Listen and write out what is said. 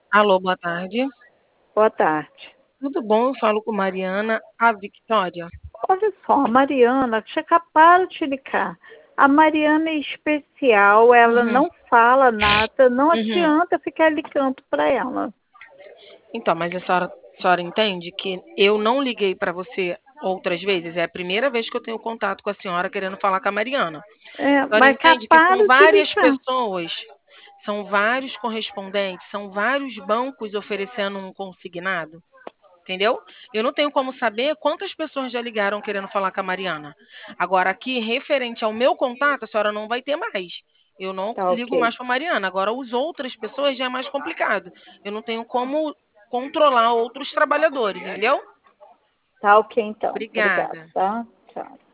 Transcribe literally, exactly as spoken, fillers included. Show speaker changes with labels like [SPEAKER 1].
[SPEAKER 1] Alô, boa tarde.
[SPEAKER 2] Boa tarde.
[SPEAKER 1] Tudo bom? Eu falo com Mariana, a Victória.
[SPEAKER 2] Olha só, a Mariana, tinha acabado de ligar. A Mariana é especial, ela
[SPEAKER 1] Uhum,
[SPEAKER 2] não fala nada, não
[SPEAKER 1] uhum.
[SPEAKER 2] adianta ficar ligando para ela.
[SPEAKER 1] Então, mas a senhora, a senhora entende que eu não liguei para você outras vezes? É a primeira vez que eu tenho contato com a senhora querendo falar com a Mariana.
[SPEAKER 2] É,
[SPEAKER 1] A senhora
[SPEAKER 2] mas
[SPEAKER 1] entende que são
[SPEAKER 2] acabaram de
[SPEAKER 1] várias
[SPEAKER 2] ligar.
[SPEAKER 1] pessoas, são vários correspondentes, são vários bancos oferecendo um consignado? Entendeu? Eu não tenho como saber quantas pessoas já ligaram querendo falar com a Mariana. Agora, aqui, referente ao meu contato, a senhora não vai ter mais. Eu não
[SPEAKER 2] Tá
[SPEAKER 1] ligo
[SPEAKER 2] ok.
[SPEAKER 1] mais para a Mariana. Agora, as outras pessoas já é mais complicado. Eu não tenho como controlar outros trabalhadores, entendeu?
[SPEAKER 2] Tá ok então. Obrigada,
[SPEAKER 1] Obrigada.
[SPEAKER 2] tá? Tchau.